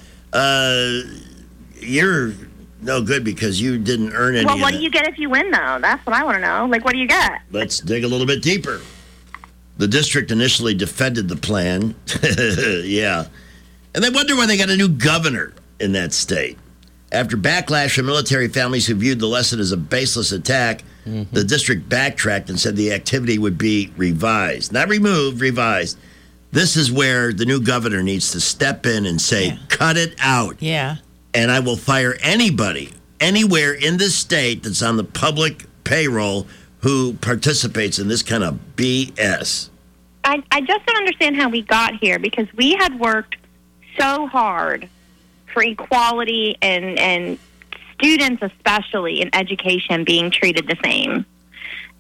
you're no good because you didn't earn any. Well, what do you get if you win, though? That's what I want to know. Like, what do you get? Let's dig a little bit deeper. The district initially defended the plan. Yeah. And they wonder why they got a new governor in that state. After backlash from military families who viewed the lesson as a baseless attack, the district backtracked and said the activity would be revised. Not removed, revised. This is where the new governor needs to step in and say, cut it out. Yeah. And I will fire anybody, anywhere in this state that's on the public payroll who participates in this kind of BS. I just don't understand how we got here, because we had worked so hard for equality and students especially in education being treated the same.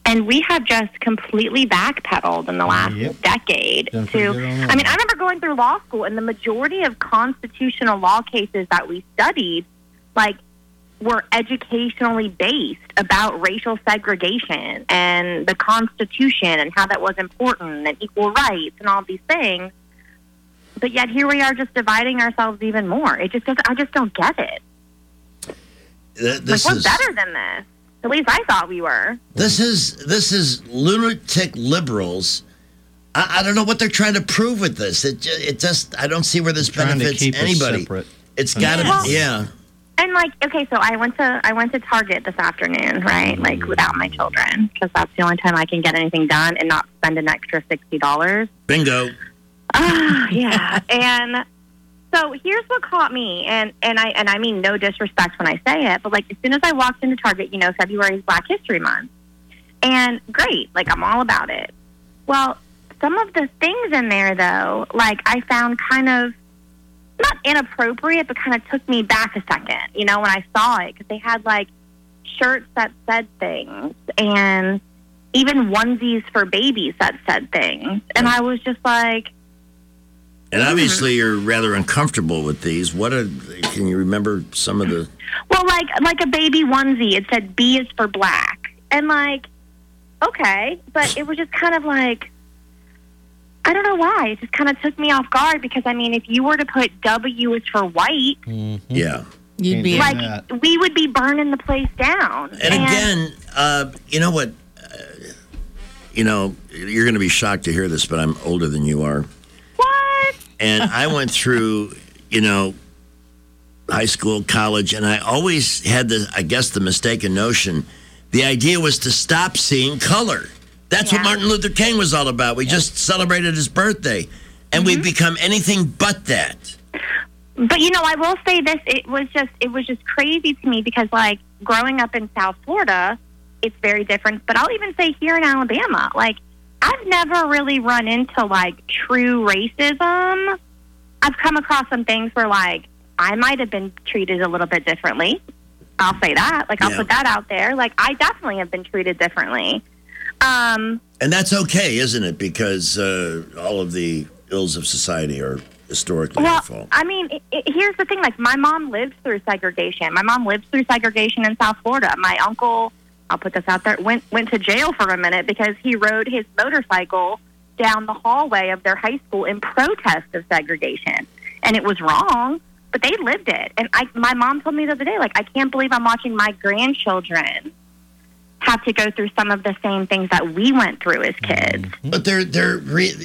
And we have just completely backpedaled in the last decade. I remember going through law school, and the majority of constitutional law cases that we studied, were educationally based about racial segregation and the Constitution and how that was important and equal rights and all these things. But yet here we are just dividing ourselves even more. It just doesn't. I just don't get it. We're better than this. At least I thought we were. This is lunatic liberals. I don't know what they're trying to prove with this. It just I don't see where this benefits anybody. It's got to be, yeah. And so I went to Target this afternoon, right? Without my children, because that's the only time I can get anything done and not spend an extra $60. Bingo. Yeah. And so here's what caught me, and I mean no disrespect when I say it, but as soon as I walked into Target, February is Black History Month, and great, I'm all about it. Well, some of the things in there though, I found kind of not inappropriate, but kind of took me back a second, when I saw it, because they had shirts that said things, and even onesies for babies that said things, and I was just like. And obviously, you're rather uncomfortable with these. Can you remember some of the? Well, like a baby onesie, it said B is for black, and okay, but it was just kind of I don't know why. It just kind of took me off guard because if you were to put W is for white, yeah, you'd be we would be burning the place down. And again, you know what? You're going to be shocked to hear this, but I'm older than you are. And I went through, high school, college, and I always had the mistaken notion. The idea was to stop seeing color. That's what Martin Luther King was all about. We just celebrated his birthday, and we've become anything but that. But I will say this: it was just crazy to me because, growing up in South Florida, it's very different. But I'll even say here in Alabama, I've never really run into true racism. I've come across some things where I might have been treated a little bit differently. I'll say that. I'll put that out there. I definitely have been treated differently. And that's okay, isn't it? Because all of the ills of society are historically our fault. Here's the thing. My mom lived through segregation. My mom lived through segregation in South Florida. My uncle, I'll put this out there, went to jail for a minute because he rode his motorcycle down the hallway of their high school in protest of segregation. And it was wrong, but they lived it. And my mom told me the other day, I can't believe I'm watching my grandchildren have to go through some of the same things that we went through as kids. But they're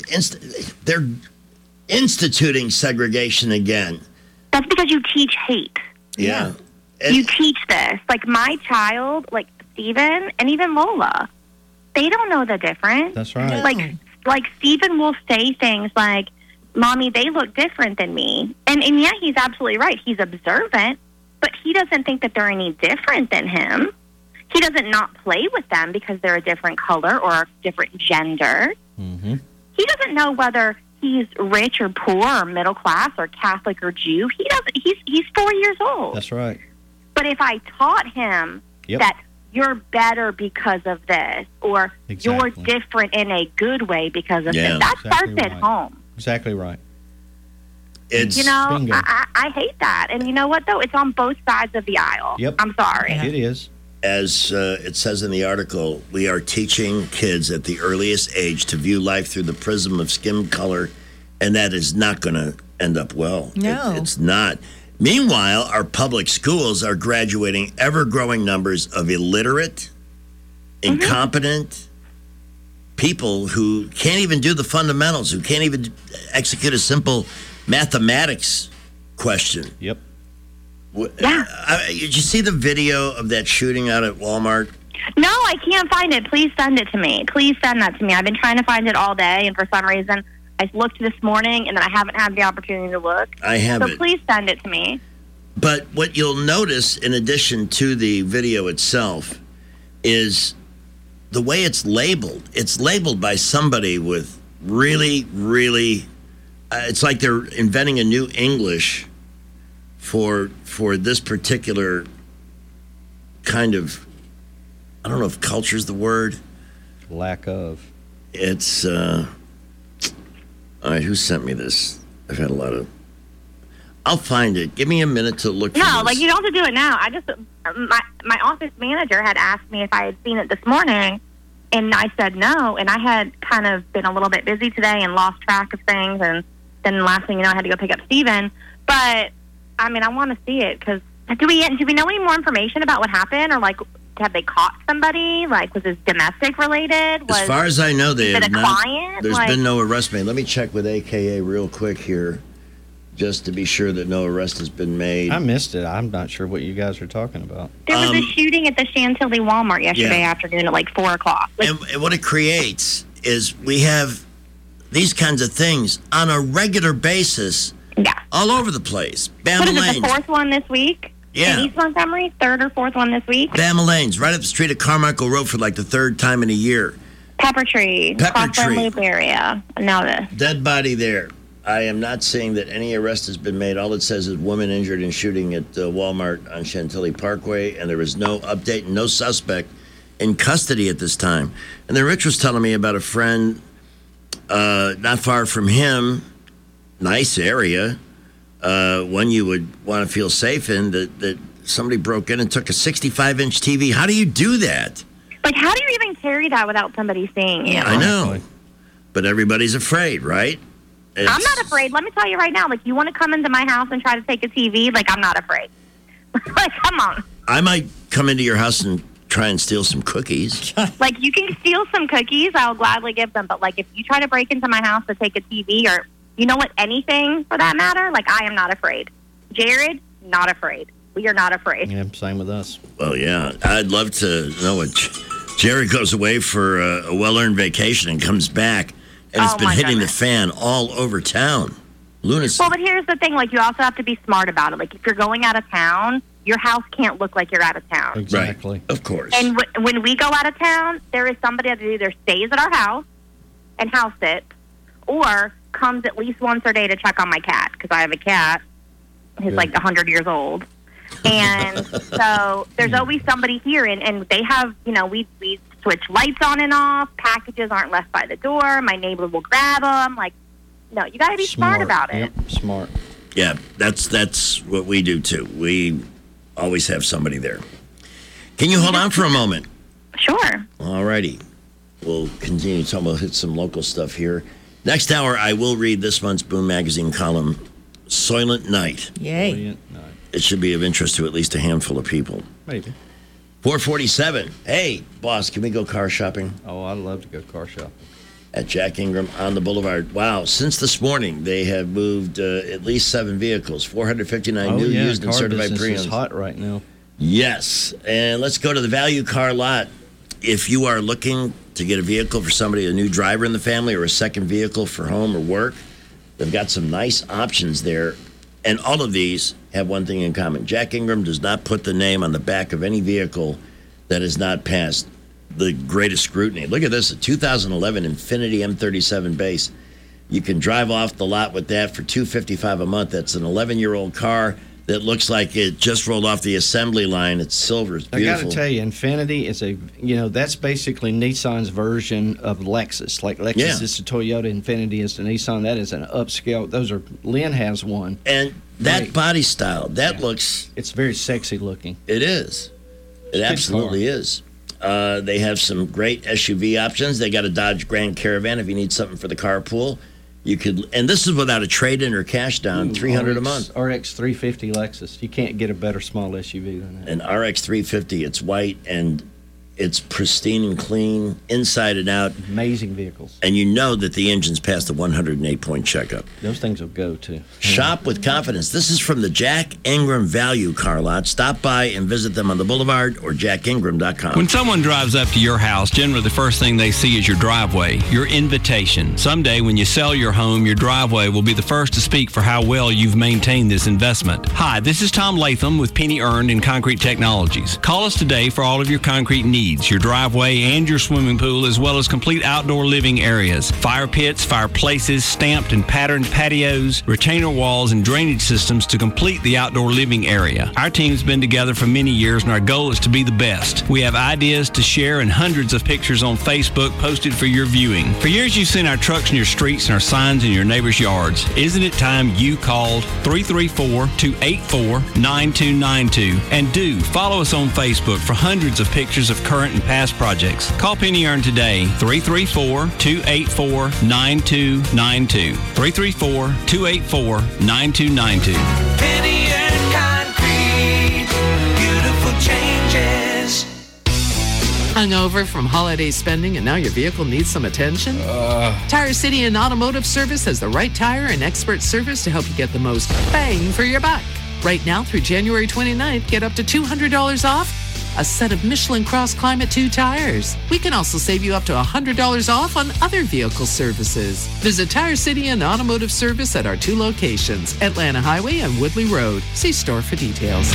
instituting segregation again. That's because you teach hate. Yeah. You teach this. My child, Steven and even Lola, they don't know the difference. That's right. Steven will say things like, Mommy, they look different than me. And yeah, he's absolutely right. He's observant, but he doesn't think that they're any different than him. He doesn't not play with them because they're a different color or a different gender. Mm-hmm. He doesn't know whether he's rich or poor or middle class or Catholic or Jew. He doesn't. He's 4 years old. That's right. But if I taught him that you're better because of this, or you're different in a good way because of this, that starts at home. Exactly right. It's I hate that. And you know what, though? It's on both sides of the aisle. Yep. I'm sorry. It is. As it says in the article, we are teaching kids at the earliest age to view life through the prism of skin color, and that is not going to end up well. No. It's not. Meanwhile, our public schools are graduating ever-growing numbers of illiterate, incompetent people who can't even do the fundamentals, who can't even execute a simple mathematics question. Yep. Did you see the video of that shooting out at Walmart? No, I can't find it. Please send it to me. Please send that to me. I've been trying to find it all day, and for some reason, I looked this morning, and then I haven't had the opportunity to look. I haven't. So please send it to me. But what you'll notice, in addition to the video itself, is the way it's labeled. It's labeled by somebody with really, really... it's like they're inventing a new English for this particular kind of... I don't know if culture is the word. lack of. It's, all right, who sent me this? I've had a lot of, I'll find it. Give me a minute to look for No, this. like, you don't have to do it now. I just, my office manager had asked me if I had seen it this morning, and I said no, and I had kind of been a little bit busy today and lost track of things, and then the last thing you know, I had to go pick up Steven. But, I mean, I want to see it, because do we know any more information about what happened, or, like, have they caught somebody? Like, was this domestic related? As far as I know, they was it have a not. client? There's Like- been no arrest made. Let me check with AKA real quick here, just to be sure that no arrest has been made. I missed it. I'm not sure what you guys are talking about. There was a shooting at the Chantilly Walmart yesterday Yeah. afternoon at like 4 o'clock. Like, And what it creates is we have these kinds of things on a regular basis all over the place. Bama what is it, Lanes. the 4th one this week? Yeah. In East Montgomery? 3rd or 4th one this week? Bama Lanes, right up the street of Carmichael Road for like the 3rd time in a year. Pepper Tree. Crossland Loop area. Now this. Dead body there. I am not saying that any arrest has been made. All it says is woman injured in shooting at Walmart on Chantilly Parkway, and there is no update and no suspect in custody at this time. And then Rich was telling me about a friend not far from him, nice area, one you would want to feel safe in, that somebody broke in and took a 65-inch TV. How do you do that? Like, how do you even carry that without somebody seeing you? I know. But everybody's afraid, right? I'm not afraid. Let me tell you right now. Like, you want to come into my house and try to take a TV? Like, I'm not afraid. Like, come on. I might come into your house and try and steal some cookies. Like, you can steal some cookies. I'll gladly give them. But, like, if you try to break into my house to take a TV or, you know what, anything for that matter, like, I am not afraid. Jared, not afraid. We are not afraid. Yeah, same with us. Well, yeah. I'd love to know what Jerry goes away for a well-earned vacation and comes back, and it's Oh, been my hitting goodness. the fan all over town. Lunacy. Well, but here's the thing. Like, you also have to be smart about it. Like, if you're going out of town, your house can't look like you're out of town. Exactly. Of course. And when we go out of town, there is somebody that either stays at our house and house sits, or comes at least once a day to check on my cat, because I have a cat who's like 100 years old. And so there's always somebody here, and they have, you know, we switch lights on and off. Packages aren't left by the door. My neighbor will grab them. Like, no, you got to be smart about it. Yep, smart. Yeah, that's what we do, too. We always have somebody there. Can you hold on for a moment? Sure. All righty. We'll continue talking. We'll hit some local stuff here. Next hour, I will read this month's Boom Magazine column, Soylent Night. Yay. It should be of interest to at least a handful of people. Maybe. 447. Hey, boss, can we go car shopping? Oh, I'd love to go car shopping. At Jack Ingram on the Boulevard. Wow, since this morning, they have moved at least 7 vehicles, 459 new, used, and car certified business pre-owned. is hot right now. Yes, and let's go to the value car lot. If you are looking to get a vehicle for somebody, a new driver in the family, or a second vehicle for home or work, they've got some nice options there. And all of these have one thing in common. Jack Ingram does not put the name on the back of any vehicle that has not passed the greatest scrutiny. Look at this, a 2011 Infiniti M37 base. You can drive off the lot with that for $255 a month. That's an 11-year-old car that looks like it just rolled off the assembly line. It's silver. It's I beautiful. got to tell you, Infiniti is that's basically Nissan's version of Lexus. Like Lexus is the Toyota, Infiniti is the Nissan. That is an upscale. Lynn has one. And that body style, that looks... It's very sexy looking. It is. It absolutely is. They have some great SUV options. They got a Dodge Grand Caravan if you need something for the carpool. You could, and this is without a trade-in or cash down, $300 a month. RX 350 Lexus. You can't get a better small SUV than that. An RX 350, it's white and it's pristine and clean, inside and out. Amazing vehicles. And you know that the engine's passed the 108-point checkup. Those things will go, too. Shop with confidence. This is from the Jack Ingram Value Car Lot. Stop by and visit them on the Boulevard or jackingram.com. When someone drives up to your house, generally the first thing they see is your driveway, your invitation. Someday when you sell your home, your driveway will be the first to speak for how well you've maintained this investment. Hi, this is Tom Latham with Penny Earned and Concrete Technologies. Call us today for all of your concrete needs. needs, your driveway and your swimming pool, as well as complete outdoor living areas, fire pits, fireplaces, stamped and patterned patios, retainer walls, and drainage systems to complete the outdoor living area. Our team's been together for many years, and our goal is to be the best. We have ideas to share and hundreds of pictures on Facebook posted for your viewing. For years, you've seen our trucks in your streets and our signs in your neighbors' yards. Isn't it time you called 334-284-9292? And do follow us on Facebook for hundreds of pictures of current and past projects. Call Penny Earn today, 334-284-9292. 334-284-9292. Penny Earn Concrete, beautiful changes. Hungover from holiday spending and now your vehicle needs some attention? Tire City and Automotive Service has the right tire and expert service to help you get the most bang for your buck. Right now through January 29th, get up to $200 off a set of Michelin Cross Climate 2 tires. We can also save you up to $100 off on other vehicle services. Visit Tire City and Automotive Service at our 2 locations, Atlanta Highway and Woodley Road. See store for details.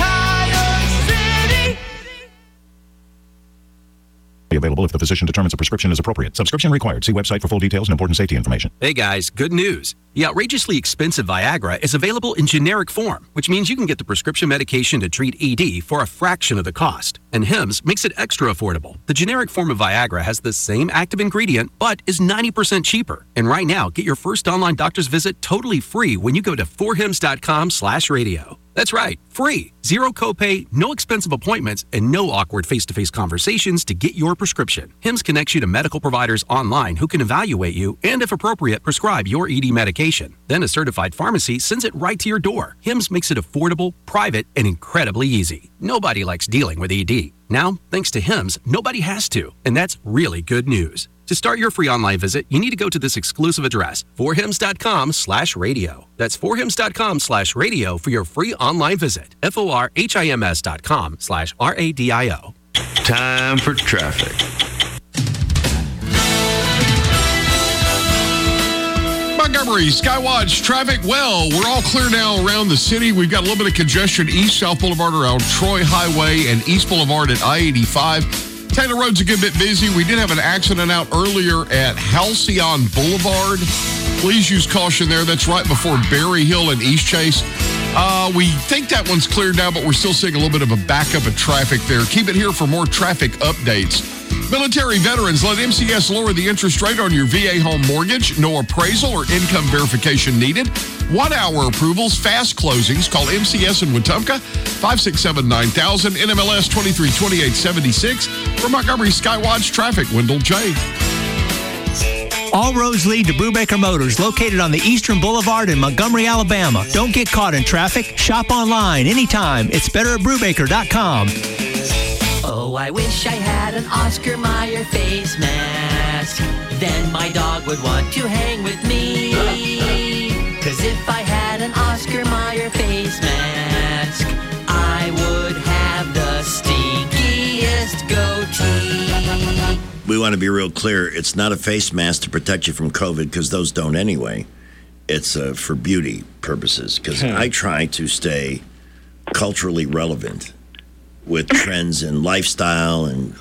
Available if the physician determines a prescription is appropriate. Subscription required. See website for full details and important safety information. Hey guys, good news. The outrageously expensive Viagra is available in generic form, which means you can get the prescription medication to treat ED for a fraction of the cost. And Hims makes it extra affordable. The generic form of Viagra has the same active ingredient, but is 90% cheaper. And right now, get your first online doctor's visit totally free when you go to forhims.com/radio. That's right, free. Zero copay, no expensive appointments, and no awkward face-to-face conversations to get your prescription. Hims connects you to medical providers online who can evaluate you and, if appropriate, prescribe your ED medication. Then a certified pharmacy sends it right to your door. Hims makes it affordable, private, and incredibly easy. Nobody likes dealing with ED. Now, thanks to Hims, nobody has to, and that's really good news. To start your free online visit, you need to go to this exclusive address, forhims.com/radio. That's forhims.com/radio for your free online visit. forhims.com/radio. Time for traffic. Montgomery, Skywatch traffic. Well, we're all clear now around the city. We've got a little bit of congestion east South Boulevard around Troy Highway and East Boulevard at I-85. Taylor Road's a good bit busy. We did have an accident out earlier at Halcyon Boulevard. Please use caution there. That's right before Berry Hill and East Chase. We think that one's cleared now, but we're still seeing a little bit of a backup of traffic there. Keep it here for more traffic updates. Military veterans, let MCS lower the interest rate on your VA home mortgage. No appraisal or income verification needed. 1-hour approvals, fast closings. Call MCS in Wetumpka, 567-9000, NMLS 232876. For Montgomery Skywatch traffic, Wendell J. All roads lead to Brubaker Motors, located on the Eastern Boulevard in Montgomery, Alabama. Don't get caught in traffic. Shop online anytime. It's better at Brubaker.com. Oh, I wish I had an Oscar Mayer face mask. Then my dog would want to hang with me. 'Cause if I had an Oscar Mayer face mask, I would have the stinkiest goatee. We want to be real clear. It's not a face mask to protect you from COVID, because those don't anyway. It's for beauty purposes, because I try to stay culturally relevant with trends in lifestyle and,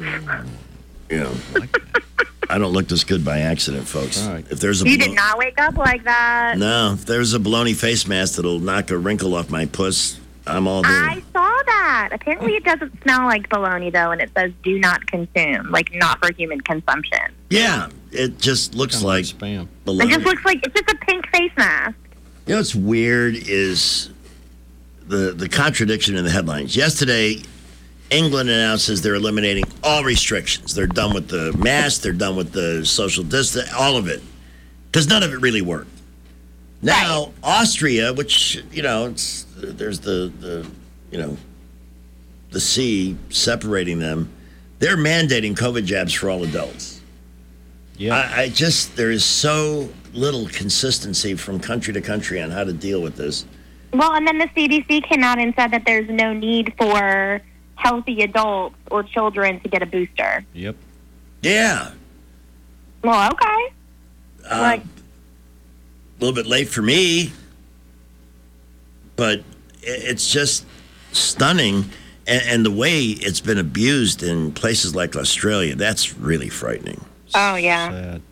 you know, I don't look this good by accident, folks. Right. If there's You did not wake up like that. No, if there's a baloney face mask that'll knock a wrinkle off my puss, I'm all there. I saw that. Apparently it doesn't smell like bologna, though, and it says do not consume, like not for human consumption. Yeah, it just looks like spam. baloney. It just looks like it's just a pink face mask. You know what's weird is the contradiction in the headlines. Yesterday, England announces they're eliminating all restrictions. They're done with the mask. They're done with the social distance, all of it, because none of it really worked. Now, Austria, which, you know, there's the sea separating them, they're mandating COVID jabs for all adults. Yeah, there is so little consistency from country to country on how to deal with this. Well, and then the CDC came out and said that there's no need for healthy adults or children to get a booster. Yep. Yeah. Well, okay. A little bit late for me, but it's just stunning. And the way it's been abused in places like Australia, that's really frightening. Oh, yeah. Sad.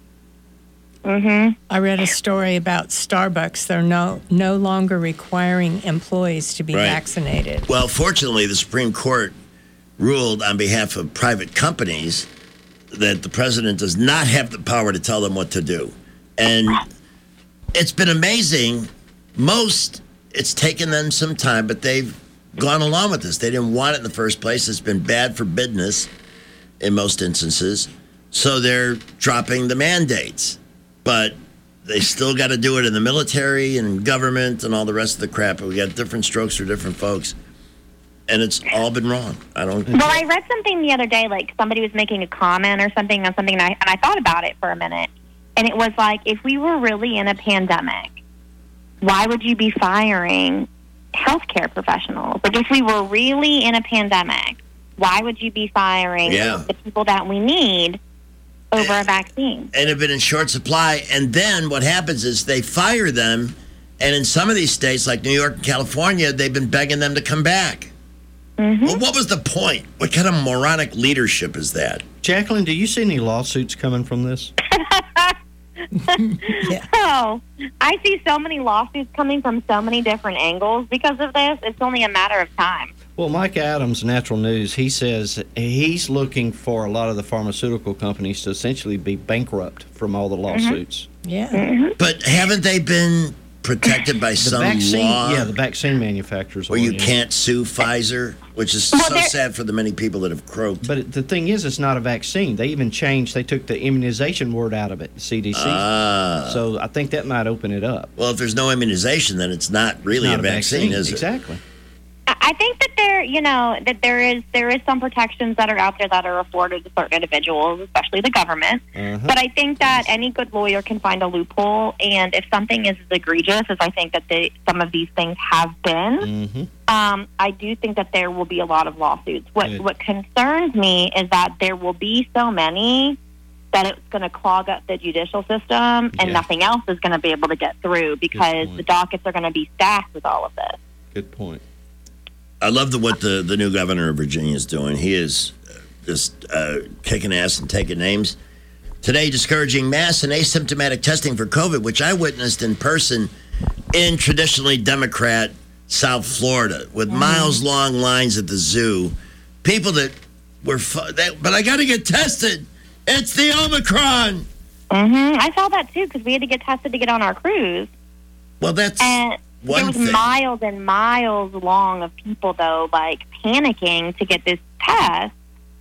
I read a story about Starbucks. They're no longer requiring employees to be vaccinated. Well, fortunately, the Supreme Court ruled on behalf of private companies that the president does not have the power to tell them what to do. And it's been amazing. It's taken them some time, but they've gone along with this. They didn't want it in the first place. It's been bad for business in most instances. So they're dropping the mandates. But they still got to do it in the military and government and all the rest of the crap. We got different strokes for different folks. And it's all been wrong. Well, I read something the other day, like somebody was making a comment or something on something, and I thought about it for a minute. And it was like, if we were really in a pandemic, why would you be firing healthcare professionals? Like, if we were really in a pandemic, why would you be firing the people that we need over a vaccine? And have been in short supply. And then what happens is they fire them. And in some of these states, like New York and California, they've been begging them to come back. Well, what was the point? What kind of moronic leadership is that? Jacqueline, do you see any lawsuits coming from this? Oh, I see so many lawsuits coming from so many different angles because of this. It's only a matter of time. Well, Mike Adams, Natural News, he says he's looking for a lot of the pharmaceutical companies to essentially be bankrupt from all the lawsuits. Yeah. But haven't they been protected by some law? Yeah, the vaccine manufacturers. Where you can't sue Pfizer, which is so sad for the many people that have croaked. But the thing is, it's not a vaccine. They even they took the immunization word out of it, the CDC. So I think that might open it up. Well, if there's no immunization, then it's not really a vaccine, is it? Exactly. I think that there is some protections that are out there that are afforded to certain individuals, especially the government. But I think that any good lawyer can find a loophole, and if something is as egregious as I think that some of these things have been, I do think that there will be a lot of lawsuits. What concerns me is that there will be so many that it's going to clog up the judicial system, and nothing else is going to be able to get through because the dockets are going to be stacked with all of this. Good point. I love what the new governor of Virginia is doing. He is just kicking ass and taking names. Today, discouraging mass and asymptomatic testing for COVID, which I witnessed in person in traditionally Democrat South Florida with miles-long lines at the zoo. People that were, but I got to get tested. It's the Omicron. I saw that, too, because we had to get tested to get on our cruise. Well, that's... There was miles and miles long of people, though, like panicking to get this test.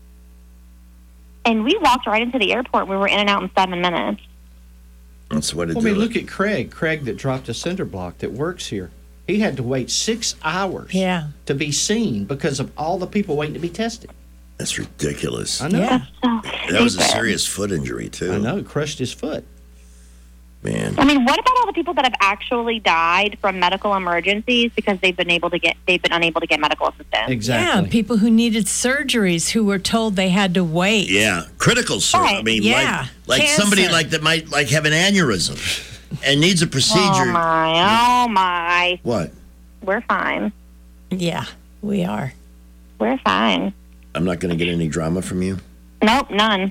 And we walked right into the airport. We were in and out in 7 minutes. That's what it I mean, look at Craig that dropped a cinder block that works here. He had to wait 6 hours to be seen because of all the people waiting to be tested. That's ridiculous. I know. Yeah. That was a serious foot injury, too. I know. He crushed his foot. Man. I mean, what about all the people that have actually died from medical emergencies because they've been unable to get medical assistance? Exactly. Yeah, people who needed surgeries who were told they had to wait. Yeah, critical surgery. I mean, like somebody that might have an aneurysm and needs a procedure. Oh my! What? We're fine. Yeah, we are. We're fine. I'm not going to get any drama from you. Nope, none.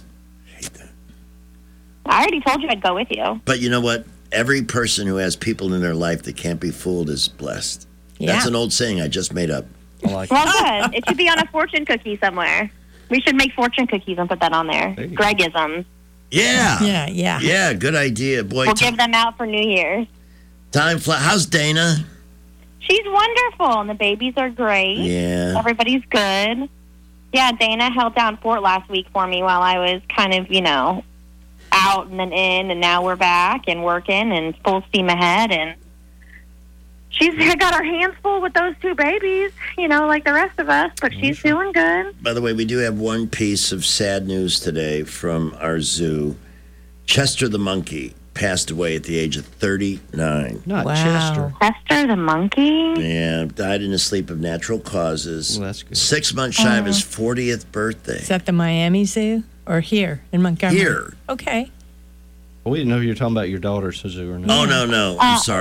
I already told you I'd go with you. But you know what? Every person who has people in their life that can't be fooled is blessed. Yeah. That's an old saying I just made up. Well, good. It should be on a fortune cookie somewhere. We should make fortune cookies and put that on there. Gregisms. Yeah. Yeah. Yeah, good idea. Boy, we'll give them out for New Year's. Time flies. How's Dana? She's wonderful, and the babies are great. Yeah. Everybody's good. Yeah, Dana held down fort last week for me while I was kind of, out and then in, and now we're back and working and full steam ahead. And she's got her hands full with those 2 babies, like the rest of us, but she's doing good. By the way, we do have one piece of sad news today from our zoo. Chester the monkey passed away at the age of 39. Not Chester. Chester the monkey? Yeah, died in his sleep of natural causes. Well, that's good. 6 months shy of his 40th birthday. Is that the Miami Zoo or here in Montgomery? Here. Okay. Well, we didn't know you were talking about your daughter's zoo or not. Oh, no. I'm sorry.